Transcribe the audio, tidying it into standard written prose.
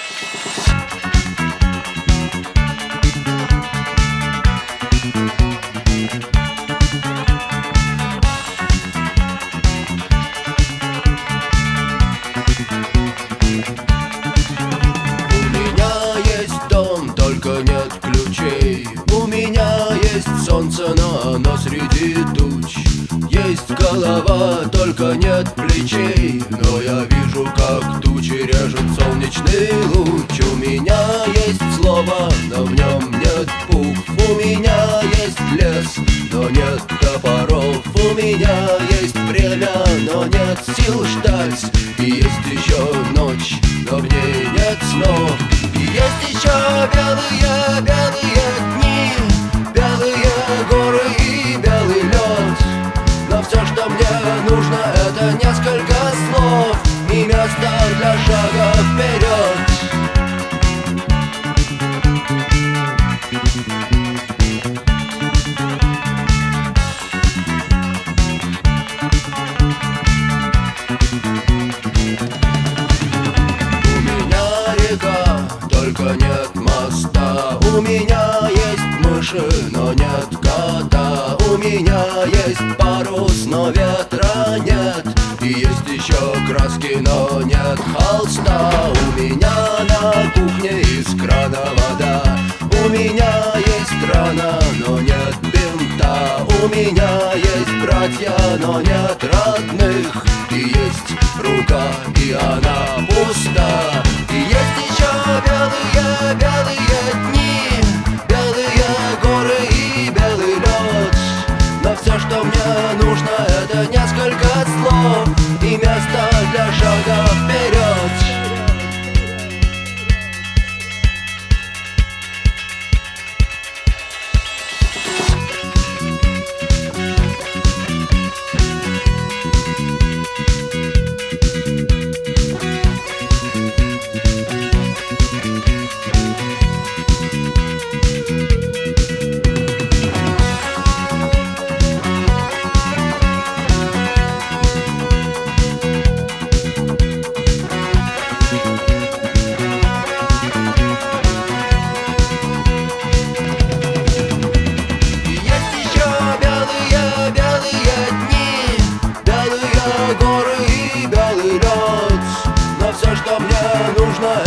Нет ключей. У меня есть солнце, но оно среди туч. Есть голова, только нет плечей. Но я вижу, как тучи режет солнечный луч. У меня есть слово, но в нем нет букв. У меня есть лес, но нет топоров. У меня есть время, но нет сил ждать. И есть еще ночь, но в ней нет снов. И есть еще белые, белые дни, белые горы и белый лед. Но все, что мне нужно, это несколько слов и место для шага вперед. У меня река, только нет моста. У меня есть мыши, но нет кота. У меня есть парус, но ветра нет. И есть еще краски, но нет холста. У меня на кухне из крана вода. У меня есть рана, но нет бинта. У меня есть братья, но нет родных. И есть рука, и она пуста. И есть еще белые, белые дни, белые горы и белый лед. Но все, что мне нужно, это несколько слов и место для шага вперед. Горы и белый лед. Но все, что мне нужно,